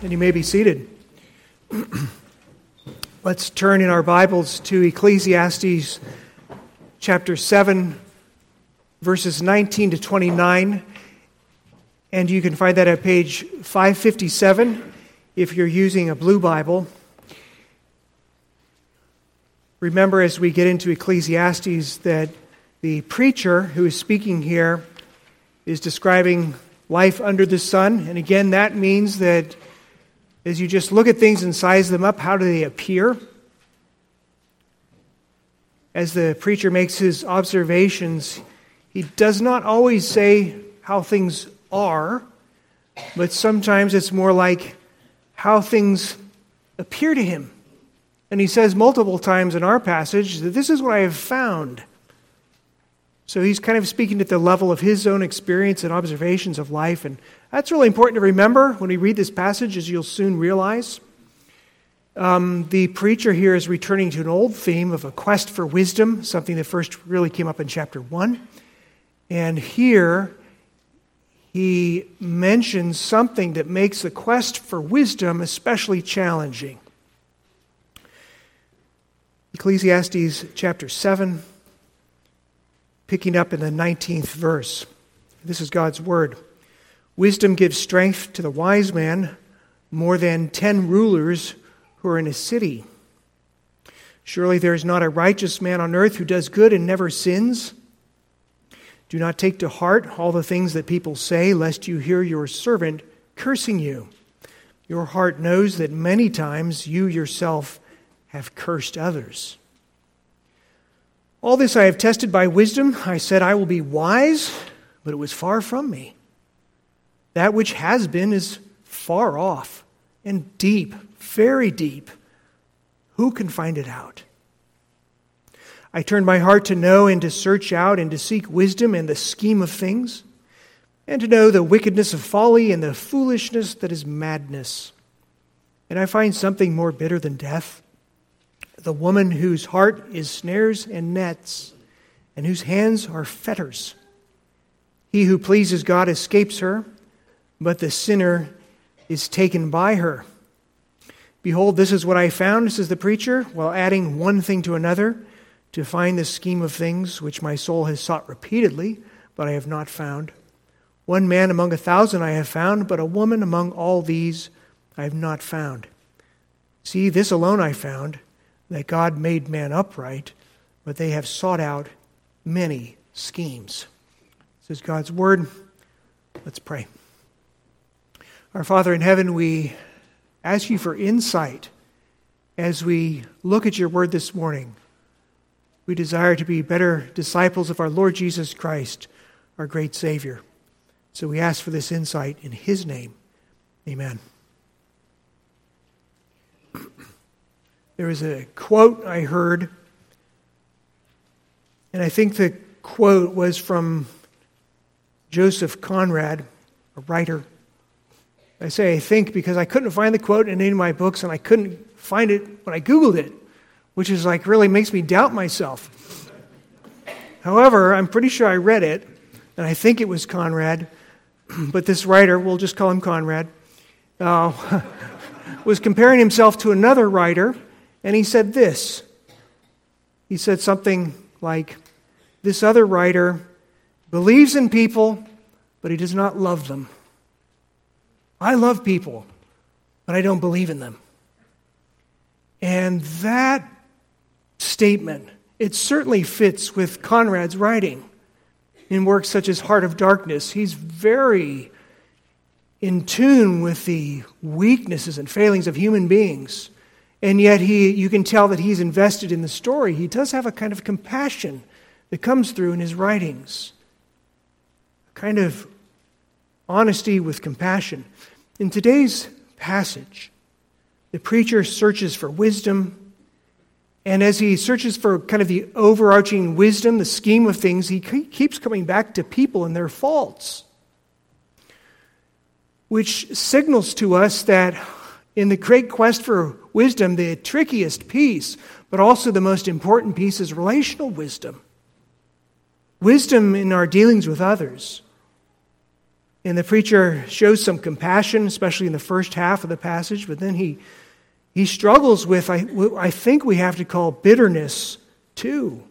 and you may be seated. Let's turn in our Bibles to Ecclesiastes chapter 7, verses 19 to 29, and you can find that at page 557 if you're using a blue Bible. Remember, as we get into Ecclesiastes, that the preacher who is speaking here is describing life under the sun. And again, that means that as you just look at things and size them up, how do they appear? As the preacher makes his observations, he does not always say how things are, but sometimes it's more like how things appear to him. And he says multiple times in our passage that this is what I have found. So he's kind of speaking at the level of his own experience and observations of life. And that's really important to remember when we read this passage, as you'll soon realize. The preacher here is returning to an old theme of a quest for wisdom, something that first really came up in chapter 1. And here he mentions something that makes the quest for wisdom especially challenging. Ecclesiastes chapter 7, picking up in the 19th verse. This is God's word. Wisdom gives strength to the wise man more than 10 rulers who are in a city. Surely there is not a righteous man on earth who does good and never sins. Do not take to heart all the things that people say, lest you hear your servant cursing you. Your heart knows that many times you yourself have cursed others. All this I have tested by wisdom. I said I will be wise, but it was far from me. That which has been is far off and deep, very deep. Who can find it out? I turned my heart to know and to search out and to seek wisdom and the scheme of things, and to know the wickedness of folly and the foolishness that is madness. And I find something more bitter than death. The woman whose heart is snares and nets, and whose hands are fetters. He who pleases God escapes her, but the sinner is taken by her. Behold, this is what I found, says the preacher, while adding one thing to another, to find the scheme of things which my soul has sought repeatedly, but I have not found. One man among 1,000 I have found, but a woman among all these I have not found. See, this alone I found, that God made man upright, but they have sought out many schemes. This is God's word. Let's pray. Our Father in heaven, we ask you for insight as we look at your word this morning. We desire to be better disciples of our Lord Jesus Christ, our great Savior. So we ask for this insight in his name. Amen. There was a quote I heard, and I think the quote was from Joseph Conrad, a writer. I say I think because I couldn't find the quote in any of my books, and I couldn't find it when I Googled it, which is like really makes me doubt myself. However, I'm pretty sure I read it, and I think it was Conrad, but this writer, we'll just call him Conrad, was comparing himself to another writer. And he said this. He said something like, this other writer believes in people, but he does not love them. I love people, but I don't believe in them. And that statement, it certainly fits with Conrad's writing in works such as Heart of Darkness. He's very in tune with the weaknesses and failings of human beings. And yet you can tell that he's invested in the story. He does have a kind of compassion that comes through in his writings. A kind of honesty with compassion. In today's passage, the preacher searches for wisdom. And as he searches for kind of the overarching wisdom, the scheme of things, he keeps coming back to people and their faults. Which signals to us that in the great quest for wisdom, the trickiest piece, but also the most important piece, is relational wisdom. Wisdom in our dealings with others. And the preacher shows some compassion, especially in the first half of the passage, but then he struggles with, I think we have to call bitterness too.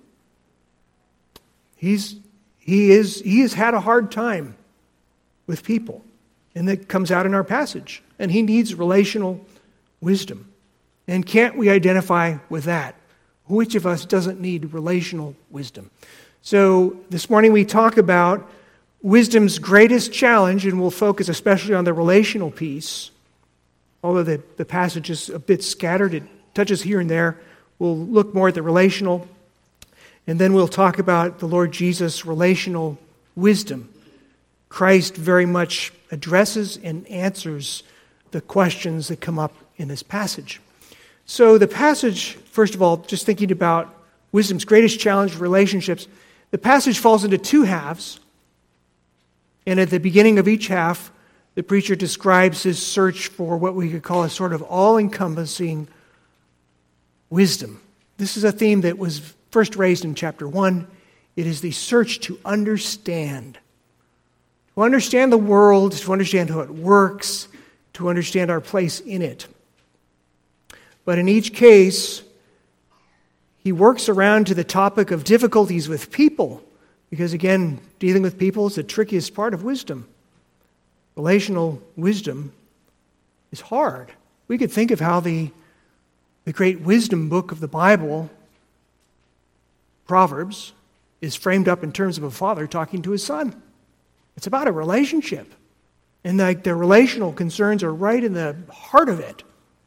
He has had a hard time with people, and that comes out in our passage. And he needs relational wisdom. And can't we identify with that? Which of us doesn't need relational wisdom? So this morning we talk about wisdom's greatest challenge, and we'll focus especially on the relational piece. Although the passage is a bit scattered, it touches here and there. We'll look more at the relational, and then we'll talk about the Lord Jesus' relational wisdom. Christ very much addresses and answers the questions that come up in this passage. So the passage, first of all, just thinking about wisdom's greatest challenge, relationships, the passage falls into two halves. And at the beginning of each half, the preacher describes his search for what we could call a sort of all-encompassing wisdom. This is a theme that was first raised in chapter 1. It is the search to understand. To understand the world, to understand how it works, to understand our place in it. But in each case, he works around to the topic of difficulties with people. Because again, dealing with people is the trickiest part of wisdom. Relational wisdom is hard. We could think of how the great wisdom book of the Bible, Proverbs, is framed up in terms of a father talking to his son. It's about a relationship. And the relational concerns are right in the heart of it.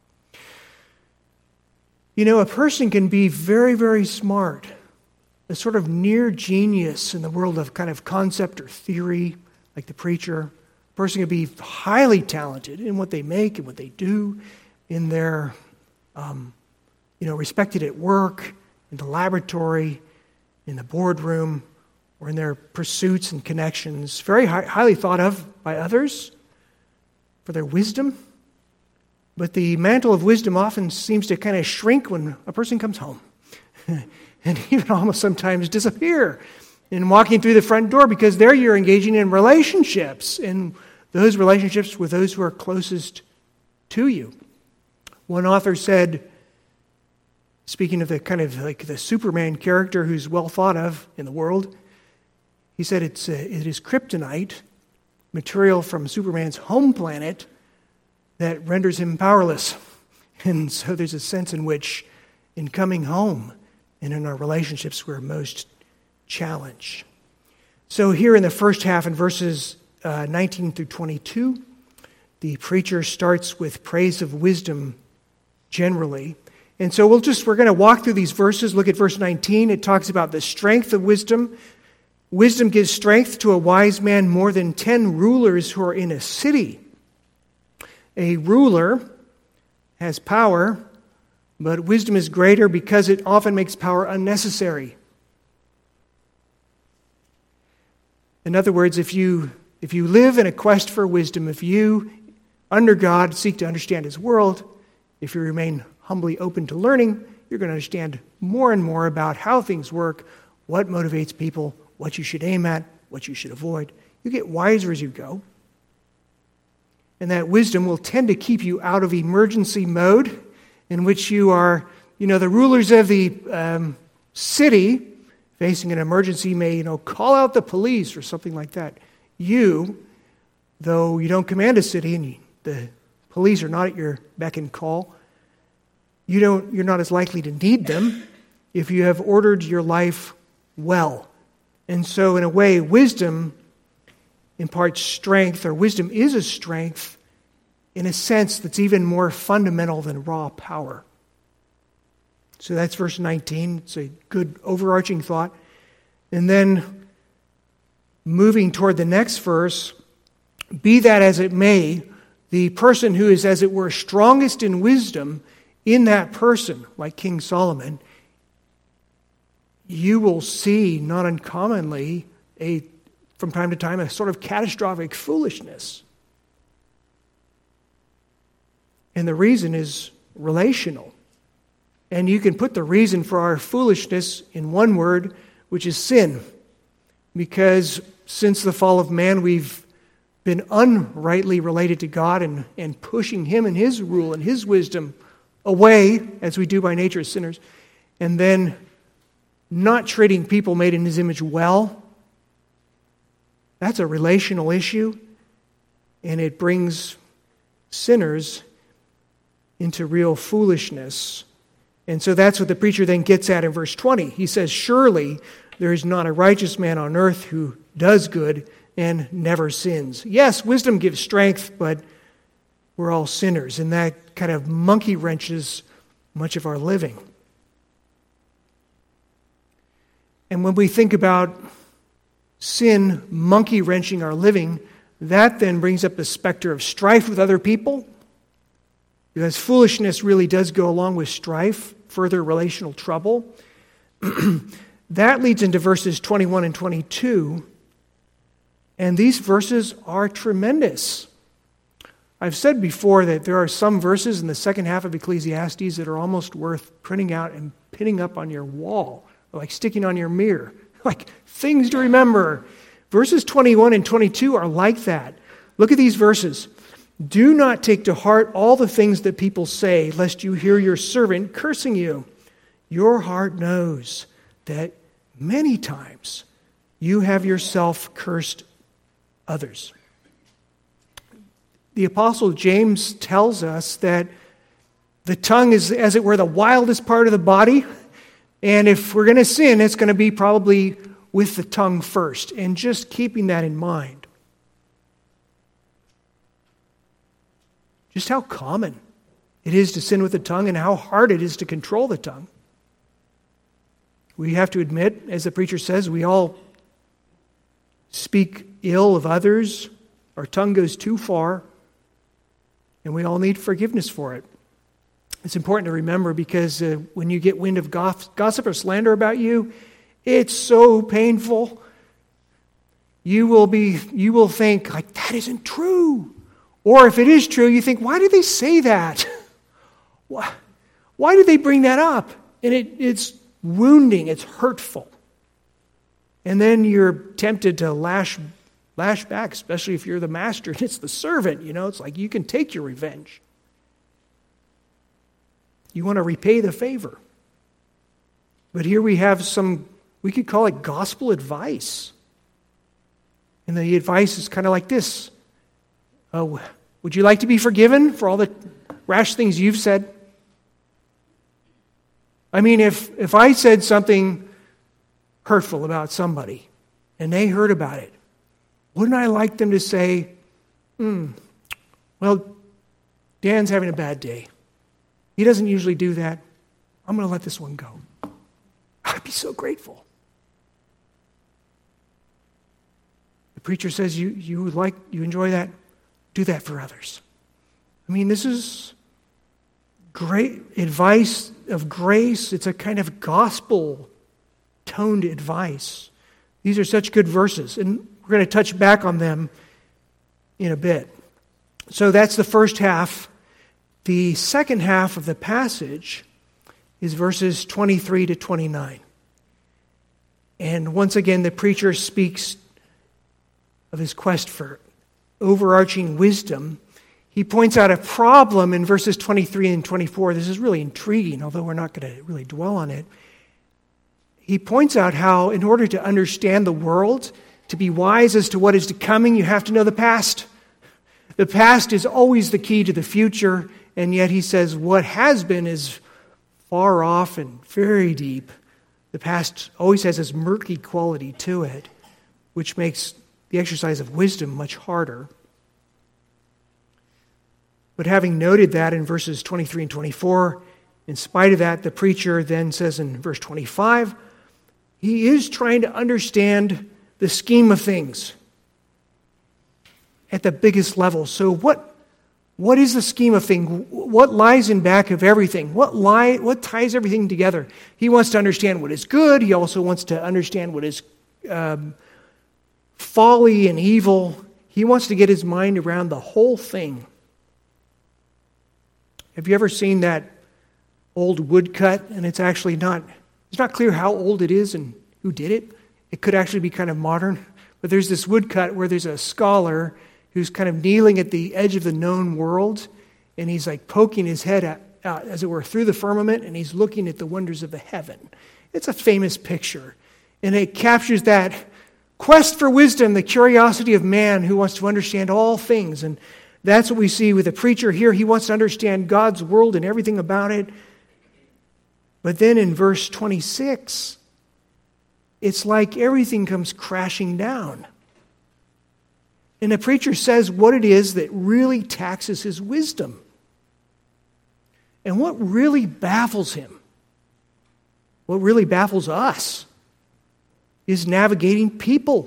You know, a person can be very, very smart, a sort of near genius in the world of kind of concept or theory, like the preacher. A person can be highly talented in what they make and what they do, in their, respected at work, in the laboratory, in the boardroom, or in their pursuits and connections. Very highly thought of by others for their wisdom. But the mantle of wisdom often seems to kind of shrink when a person comes home. And even almost sometimes disappear in walking through the front door, because there you're engaging in relationships, and those relationships with those who are closest to you. One author said, speaking of the kind of like the Superman character who's well thought of in the world, he said it is kryptonite, material from Superman's home planet, that renders him powerless. And so there's a sense in which, in coming home and in our relationships, we're most challenged. So here in the first half, in verses 19 through 22, the preacher starts with praise of wisdom generally. And so we're going to walk through these verses. Look at verse 19. It talks about the strength of wisdom. Wisdom gives strength to a wise man more than 10 rulers who are in a city. A ruler has power, but wisdom is greater because it often makes power unnecessary. In other words, if you live in a quest for wisdom, if you, under God, seek to understand His world, if you remain humbly open to learning, you're going to understand more and more about how things work, what motivates people, what you should aim at, what you should avoid. You get wiser as you go. And that wisdom will tend to keep you out of emergency mode, in which you are, the rulers of the city facing an emergency may, call out the police or something like that. You, though you don't command a city and the police are not at your beck and call, you're not as likely to need them if you have ordered your life well. And so in a way, wisdom imparts strength, or wisdom is a strength in a sense that's even more fundamental than raw power. So that's verse 19. It's a good overarching thought. And then moving toward the next verse, be that as it may, the person who is, as it were, strongest in wisdom, in that person, like King Solomon, you will see, not uncommonly, from time to time, a sort of catastrophic foolishness. And the reason is relational. And you can put the reason for our foolishness in one word, which is sin. Because since the fall of man, we've been unrightly related to God and pushing Him and His rule and His wisdom away, as we do by nature as sinners, and then not treating people made in His image well, that's a relational issue, and it brings sinners into real foolishness. And so that's what the preacher then gets at in verse 20. He says, surely there is not a righteous man on earth who does good and never sins. Yes, wisdom gives strength, but we're all sinners, and that kind of monkey wrenches much of our living. And when we think about sin monkey wrenching our living, that then brings up the specter of strife with other people, because foolishness really does go along with strife, further relational trouble. That leads into verses 21 and 22, and these verses are tremendous. I've said before that there are some verses in the second half of Ecclesiastes that are almost worth printing out and pinning up on your wall, or like sticking on your mirror, like things to remember. Verses 21 and 22 are like that. Look at these verses. Do not take to heart all the things that people say, lest you hear your servant cursing you. Your heart knows that many times you have yourself cursed others. The Apostle James tells us that the tongue is, as it were, the wildest part of the body. And if we're going to sin, it's going to be probably with the tongue first. And just keeping that in mind. Just how common it is to sin with the tongue and how hard it is to control the tongue. We have to admit, as the preacher says, we all speak ill of others. Our tongue goes too far. And we all need forgiveness for it. It's important to remember because when you get wind of gossip or slander about you, it's so painful. You will think, like, that isn't true. Or if it is true, you think, why did they say that? Why did they bring that up? And it's wounding, it's hurtful. And then you're tempted to lash back, especially if you're the master and it's the servant. It's like you can take your revenge. You want to repay the favor. But here we have we could call it gospel advice. And the advice is kind of like this. Would you like to be forgiven for all the rash things you've said? I mean, if I said something hurtful about somebody and they heard about it, wouldn't I like them to say, well, Dan's having a bad day. He doesn't usually do that. I'm going to let this one go. I'd be so grateful. The preacher says, you enjoy that? Do that for others. I mean, this is great advice of grace. It's a kind of gospel-toned advice. These are such good verses, and we're going to touch back on them in a bit. So that's the first half. The second half of the passage is verses 23 to 29. And once again, the preacher speaks of his quest for overarching wisdom. He points out a problem in verses 23 and 24. This is really intriguing, although we're not going to really dwell on it. He points out how, in order to understand the world, to be wise as to what is to coming, you have to know the past. The past is always the key to the future, and yet he says what has been is far off and very deep. The past always has this murky quality to it, which makes the exercise of wisdom much harder. But having noted that in verses 23 and 24, in spite of that, the preacher then says in verse 25, he is trying to understand the scheme of things at the biggest level. So what is the scheme of things? What lies in back of everything? What ties everything together? He wants to understand what is good. He also wants to understand what is folly and evil. He wants to get his mind around the whole thing. Have you ever seen that old woodcut? And it's not clear how old it is and who did it. It could actually be kind of modern. But there's this woodcut where there's a scholar who's kind of kneeling at the edge of the known world, and he's like poking his head out, as it were, through the firmament, and he's looking at the wonders of the heaven. It's a famous picture, and it captures that quest for wisdom, the curiosity of man who wants to understand all things. And that's what we see with the preacher here. He wants to understand God's world and everything about it. But then in verse 26, it's like everything comes crashing down. And the preacher says what it is that really taxes his wisdom. And what really baffles him, what really baffles us, is navigating people,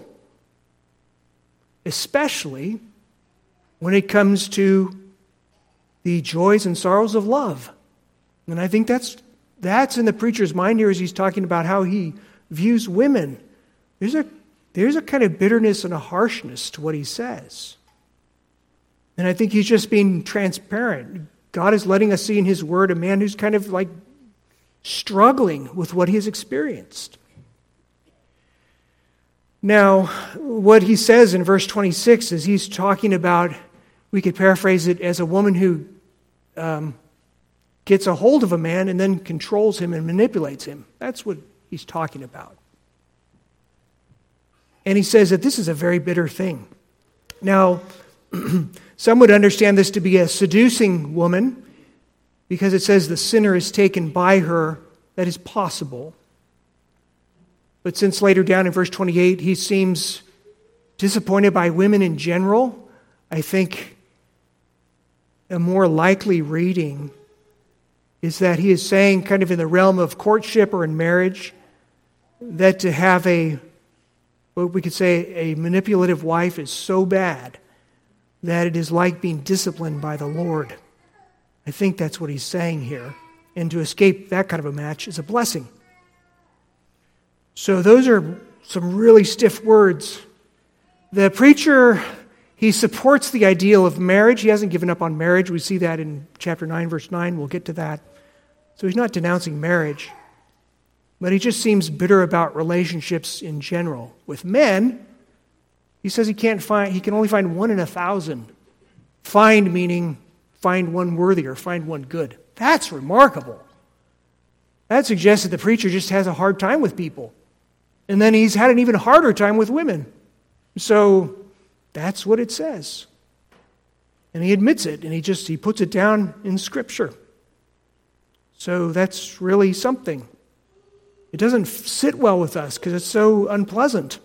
especially when it comes to the joys and sorrows of love. And I think that's in the preacher's mind here as he's talking about how he views women. There's a kind of bitterness and a harshness to what he says. And I think he's just being transparent. God is letting us see in his word a man who's kind of like struggling with what he has experienced. Now, what he says in verse 26 is he's talking about, we could paraphrase it as a woman who gets a hold of a man and then controls him and manipulates him. That's what he's talking about. And he says that this is a very bitter thing. Now, some would understand this to be a seducing woman because it says the sinner is taken by her. That is possible. But since later down in verse 28, he seems disappointed by women in general, I think a more likely reading is that he is saying, kind of in the realm of courtship or in marriage, that to have what we could say, a manipulative wife is so bad that it is like being disciplined by the Lord. I think that's what he's saying here. And to escape that kind of a match is a blessing. So those are some really stiff words. The preacher, he supports the ideal of marriage. He hasn't given up on marriage. We see that in chapter 9, verse 9. We'll get to that. So he's not denouncing marriage. But he just seems bitter about relationships in general. With men, he says he can only find 1 in 1,000. Find meaning find one worthy or find one good. That's remarkable. That suggests that the preacher just has a hard time with people. And then he's had an even harder time with women. So that's what it says. And he admits it, and he puts it down in Scripture. So that's really something. It doesn't sit well with us because it's so unpleasant.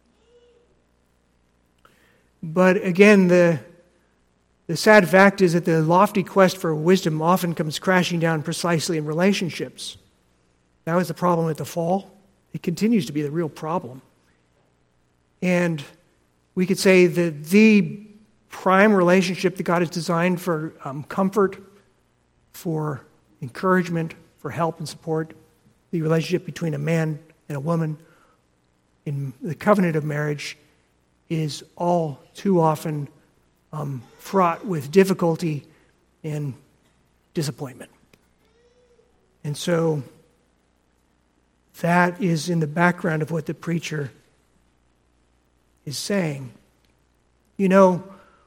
But again, the sad fact is that the lofty quest for wisdom often comes crashing down precisely in relationships. That was the problem at the fall. It continues to be the real problem. And we could say that the prime relationship that God has designed for comfort, for encouragement, for help and support, the relationship between a man and a woman in the covenant of marriage, is all too often fraught with difficulty and disappointment. And so that is in the background of what the preacher is saying. You know,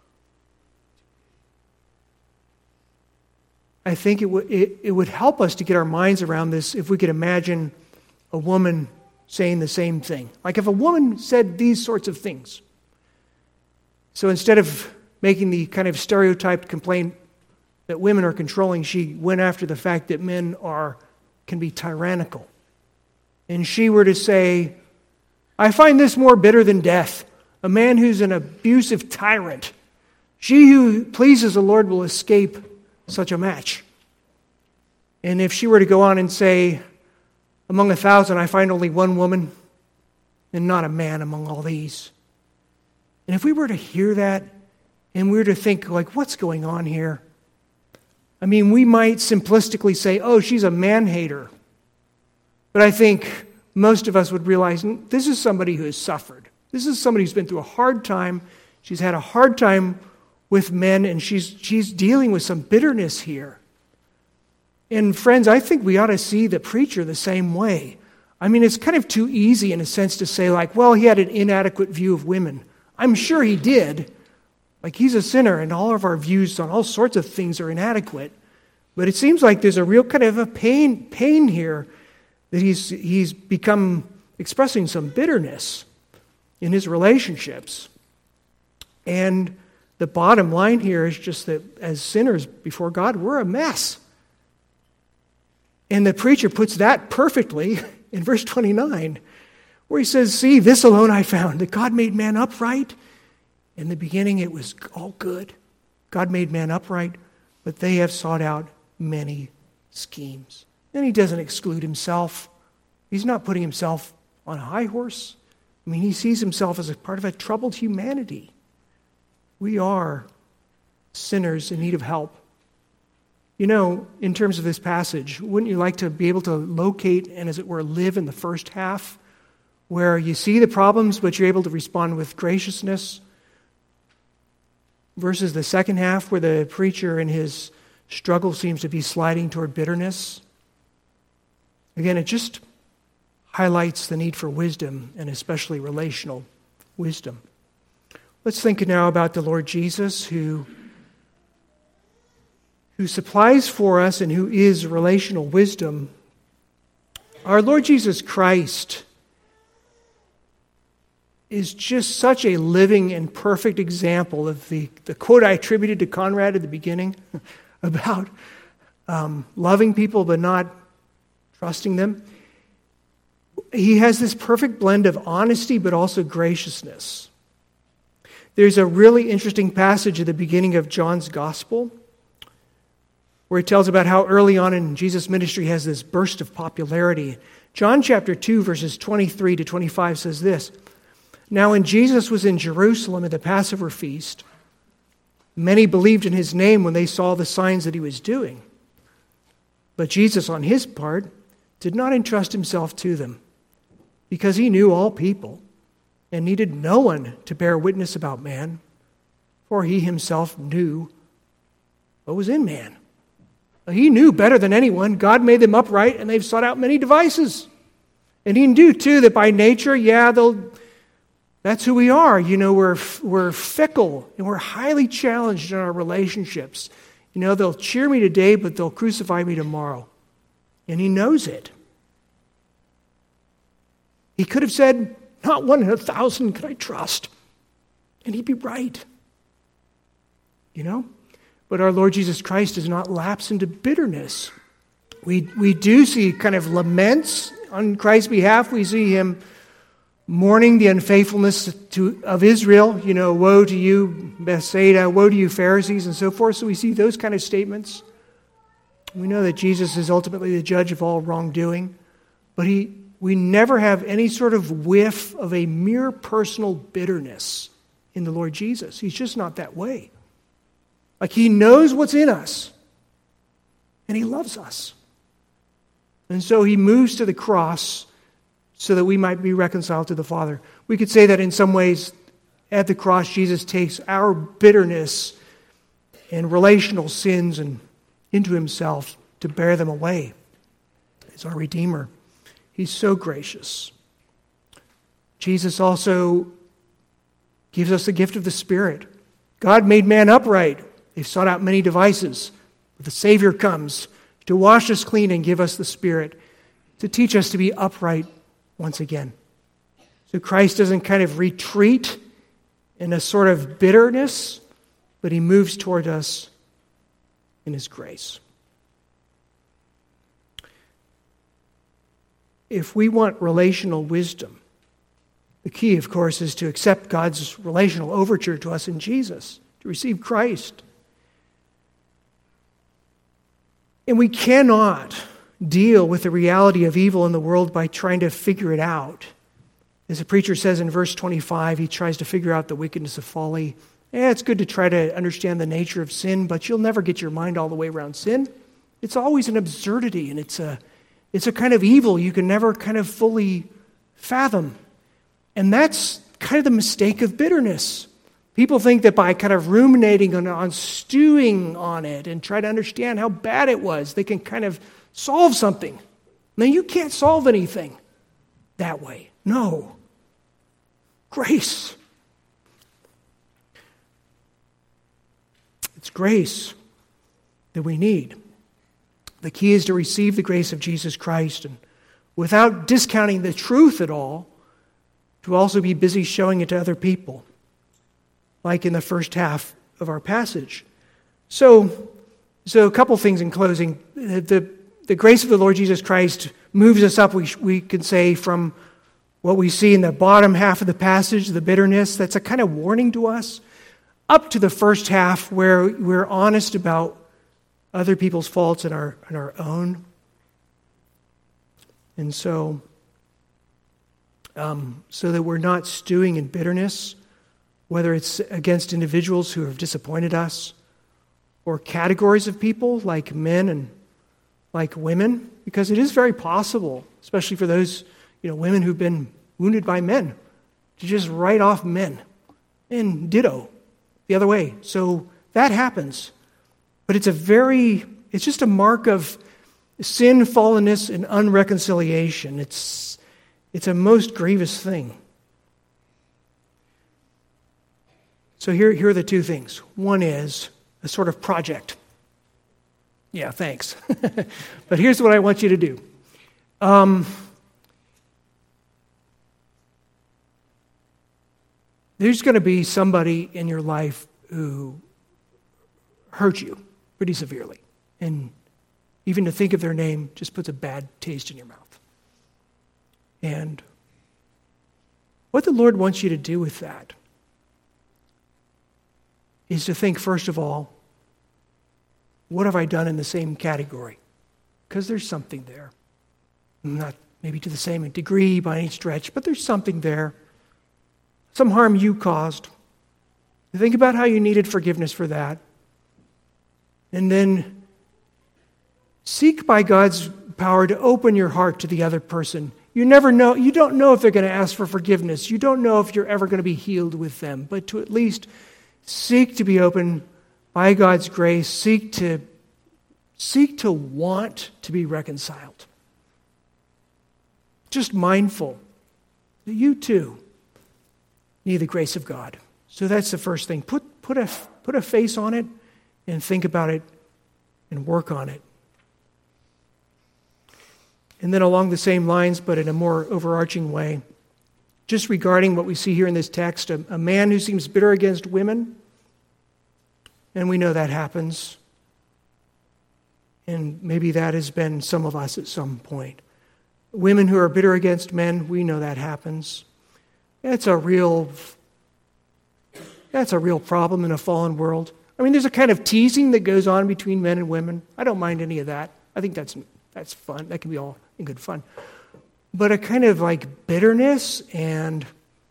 I think it would help us to get our minds around this if we could imagine a woman saying the same thing. Like if a woman said these sorts of things. So instead of making the kind of stereotyped complaint that women are controlling, she went after the fact that men can be tyrannical. And she were to say, I find this more bitter than death, a man who's an abusive tyrant. She who pleases the Lord will escape such a match. And if she were to go on and say, among 1,000 I find only one woman, and not a man among all these. And if we were to hear that, and we were to think, like, what's going on here? I mean, we might simplistically say, oh, she's a man-hater. But I think most of us would realize this is somebody who has suffered. This is somebody who's been through a hard time. She's had a hard time with men, and she's dealing with some bitterness here. And friends, I think we ought to see the preacher the same way. I mean, it's kind of too easy in a sense to say, like, well, he had an inadequate view of women. I'm sure he did, Like he's a sinner and all of our views on all sorts of things are inadequate. But it seems like there's a real kind of a pain here that he's become expressing some bitterness in his relationships. And the bottom line here is just that as sinners before God, we're a mess. And the preacher puts that perfectly in verse 29, where he says, "See, this alone I found, that God made man upright. In the beginning it was all good. God made man upright, but they have sought out many schemes." And he doesn't exclude himself. He's not putting himself on a high horse. I mean, he sees himself as a part of a troubled humanity. We are sinners in need of help. You know, in terms of this passage, wouldn't you like to be able to locate and, as it were, live in the first half, where you see the problems, but you're able to respond with graciousness, versus the second half, where the preacher in his struggle seems to be sliding toward bitterness? Again, it just highlights the need for wisdom, and especially relational wisdom. Let's think now about the Lord Jesus, who supplies for us and who is relational wisdom. Our Lord Jesus Christ is just such a living and perfect example of the quote I attributed to Conrad at the beginning about loving people but not trusting them. He has this perfect blend of honesty but also graciousness. There's a really interesting passage at the beginning of John's Gospel where it tells about how early on in Jesus' ministry he has this burst of popularity. John chapter 2, verses 23 to 25 says this: "Now when Jesus was in Jerusalem at the Passover feast, many believed in his name when they saw the signs that he was doing. But Jesus, on his part, did not entrust himself to them, because he knew all people and needed no one to bear witness about man, for he himself knew what was in man." He knew better than anyone. God made them upright, and they've sought out many devices. And he knew, too, that by nature, that's who we are. You know, we're fickle, and we're highly challenged in our relationships. You know, they'll cheer me today, but they'll crucify me tomorrow. And he knows it. He could have said, "Not one in 1,000 could I trust." And he'd be right. You know? But our Lord Jesus Christ does not lapse into bitterness. We do see kind of laments on Christ's behalf. We see him mourning the unfaithfulness of Israel. You know, woe to you, Bethsaida, woe to you, Pharisees, and so forth. So we see those kind of statements. We know that Jesus is ultimately the judge of all wrongdoing. But we never have any sort of whiff of a mere personal bitterness in the Lord Jesus. He's just not that way. Like he knows what's in us, and he loves us. And so he moves to the cross so that we might be reconciled to the Father. We could say that in some ways, at the cross, Jesus takes our bitterness and relational sins into himself to bear them away as our Redeemer. He's so gracious. Jesus also gives us the gift of the Spirit. God made man upright. They've sought out many devices. But the Savior comes to wash us clean and give us the Spirit to teach us to be upright once again. So Christ doesn't kind of retreat in a sort of bitterness, but he moves toward us in his grace. If we want relational wisdom, the key, of course, is to accept God's relational overture to us in Jesus, to receive Christ. And we cannot deal with the reality of evil in the world by trying to figure it out. As the preacher says in verse 25, he tries to figure out the wickedness of folly. It's good to try to understand the nature of sin, but you'll never get your mind all the way around sin. It's always an absurdity, and it's a kind of evil you can never kind of fully fathom. And that's kind of the mistake of bitterness. People think that by kind of ruminating on stewing on it and try to understand how bad it was, they can kind of solve something. Now, you can't solve anything that way. No. Grace. It's grace that we need. The key is to receive the grace of Jesus Christ, and without discounting the truth at all, to also be busy showing it to other people, like in the first half of our passage. So a couple things in closing. The grace of the Lord Jesus Christ moves us up, we can say, from what we see in the bottom half of the passage, the bitterness, that's a kind of warning to us, up to the first half where we're honest about other people's faults and our own. And so that we're not stewing in bitterness, whether it's against individuals who have disappointed us, or categories of people like men and like women, because it is very possible, especially for those women who've been wounded by men, to just write off men, and ditto the other way. So that happens. But it's just a mark of sin, fallenness, and unreconciliation. It's a most grievous thing. So here are the two things. One is a sort of project. Yeah, thanks. But here's what I want you to do. There's going to be somebody in your life who hurt you pretty severely. And even to think of their name just puts a bad taste in your mouth. And what the Lord wants you to do with that is to think, first of all, what have I done in the same category? Because there's something there. Not maybe to the same degree by any stretch, but there's something there. Some harm you caused. Think about how you needed forgiveness for that. And then seek by God's power to open your heart to the other person. You never know. You don't know if they're going to ask for forgiveness. You don't know if you're ever going to be healed with them. But to at least seek to be open by God's grace. Seek to want to be reconciled. Just mindful that you too need the grace of God. So that's the first thing. Put a face on it and think about it and work on it. And then along the same lines, but in a more overarching way, just regarding what we see here in this text, a man who seems bitter against women, and we know that happens, and maybe that has been some of us at some point. Women who are bitter against men, we know that happens. That's a real problem in a fallen world. I mean, there's a kind of teasing that goes on between men and women. I don't mind any of that. I think that's fun. That can be all in good fun. But a kind of like bitterness and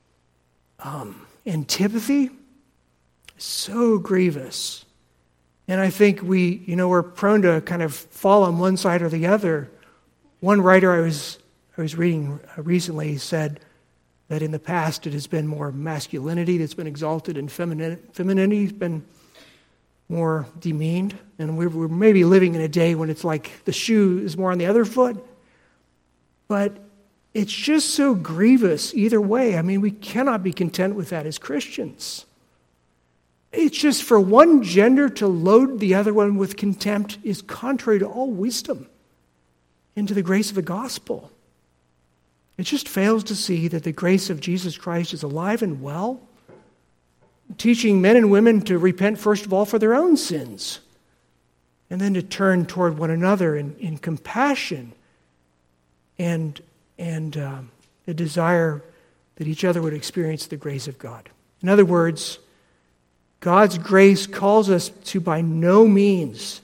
antipathy is so grievous. And I think we're prone to kind of fall on one side or the other. One writer I was reading recently said that in the past it has been more masculinity that's been exalted and femininity has been more demeaned. And we're maybe living in a day when it's like the shoe is more on the other foot. But it's just so grievous either way. I mean, we cannot be content with that as Christians. It's just for one gender to load the other one with contempt is contrary to all wisdom and to the grace of the gospel. It just fails to see that the grace of Jesus Christ is alive and well, teaching men and women to repent first of all for their own sins, and then to turn toward one another in compassion and a desire that each other would experience the grace of God. In other words, God's grace calls us to by no means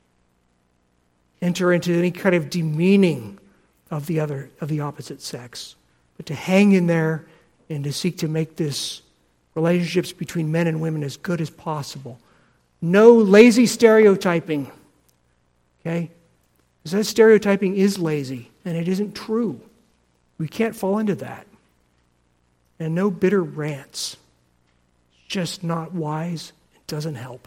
enter into any kind of demeaning of the opposite sex, but to hang in there and to seek to make this relationships between men and women as good as possible. No lazy stereotyping, okay? Because that stereotyping is lazy, and it isn't true. We can't fall into that. And no bitter rants. It's just not wise. It doesn't help.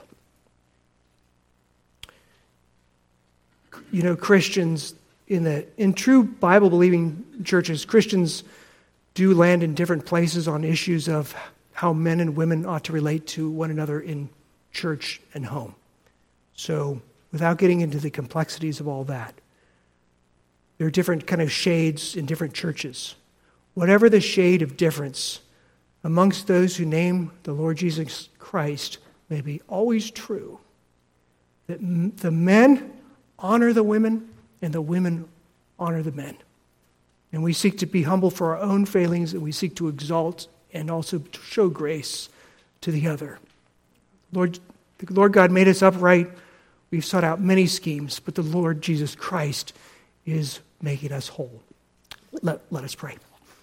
Christians in true Bible-believing churches, Christians do land in different places on issues of how men and women ought to relate to one another in church and home. So without getting into the complexities of all that, there are different kind of shades in different churches. Whatever the shade of difference amongst those who name the Lord Jesus Christ may be always true, that the men honor the women and the women honor the men. And we seek to be humble for our own failings, and we seek to exalt and also to show grace to the other. The Lord God made us upright. We've sought out many schemes, but the Lord Jesus Christ is making us whole. Let us pray.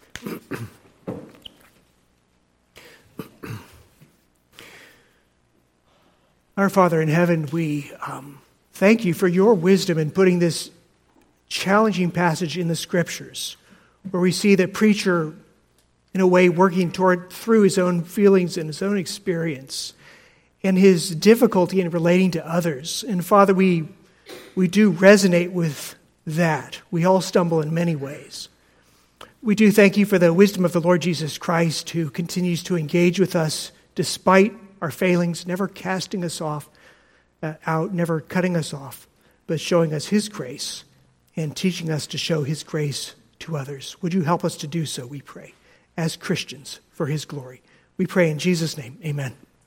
Our Father in heaven, we thank you for your wisdom in putting this challenging passage in the Scriptures, where we see the preacher, in a way, working through his own feelings and his own experience and his difficulty in relating to others. And Father, we do resonate with that. We all stumble in many ways. We do thank you for the wisdom of the Lord Jesus Christ, who continues to engage with us despite our failings, never casting us out, never cutting us off, but showing us his grace and teaching us to show his grace to others. Would you help us to do so, we pray, as Christians, for his glory. We pray in Jesus' name, amen.